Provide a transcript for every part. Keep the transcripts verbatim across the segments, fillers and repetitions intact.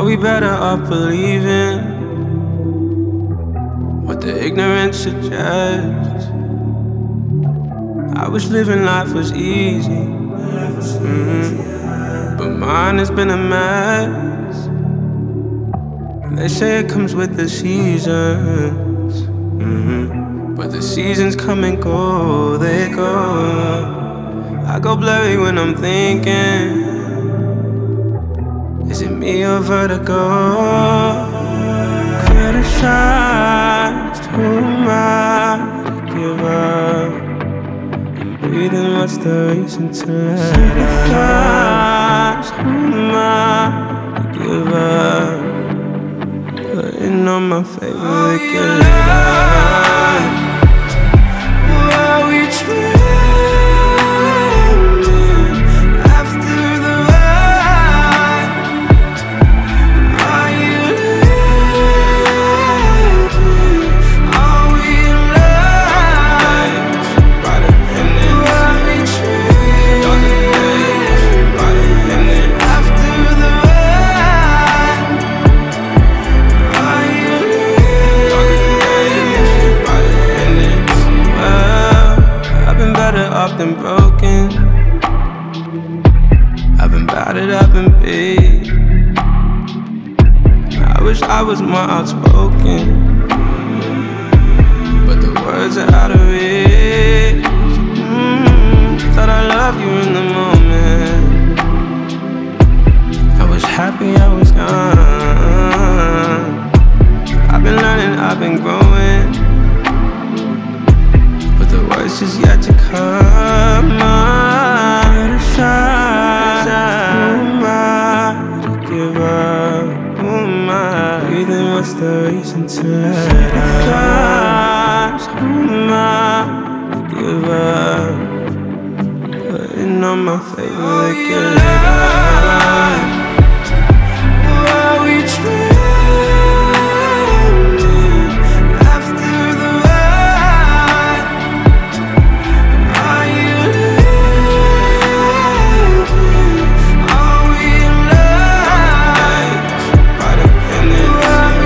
Are we better off believing what the ignorance suggests? I wish living life was easy, mm-hmm. but mine has been a mess. They say it comes with the seasons, mm-hmm. but the seasons come and go, they go. I go blurry when I'm thinking, is it me or vertigo? Criticized, who am I to give up? I'm breathing, what's the reason to let Criticized, who am I to give up? Putting on my favorite line. Are we dreaming after the ride? Are you living? Are we alive? Are we dreaming after the ride? Are you living? Well, I've been better off than broken. I've been battered, I've been beat. I wish I was more outspoken, but the words are out of reach. mm, Thought I loved you in the moment. I was happy I was gone. I've been learning, I've been growing, but the worst is yet to come. Criticize, who am I to give up? Who am I? Breathing, what's the reason to let up? Who am I to give up? Putting on my favorite good line. Are we dreaming after the ride? Are you living? Are we alive? Are we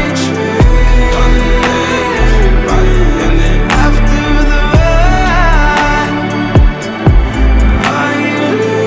dreaming after the ride? Are you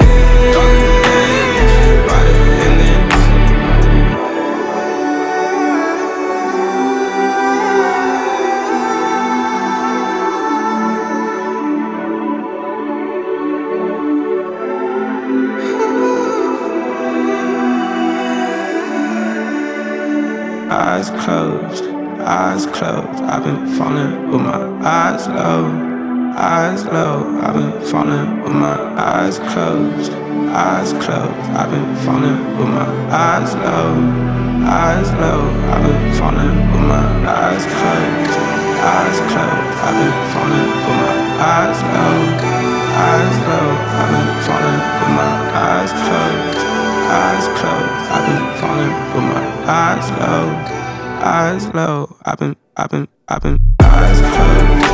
Eyes closed, eyes closed. I've been falling with my eyes low, eyes low. I've been falling with my eyes closed, eyes closed. I've been falling with my eyes low, eyes low. I've been falling with my eyes closed, eyes closed. I've been falling with my eyes low, eyes low. I've been falling with my eyes closed, eyes closed. I've been falling with my eyes low, eyes low. I've been, I've been, I've been eyes closed.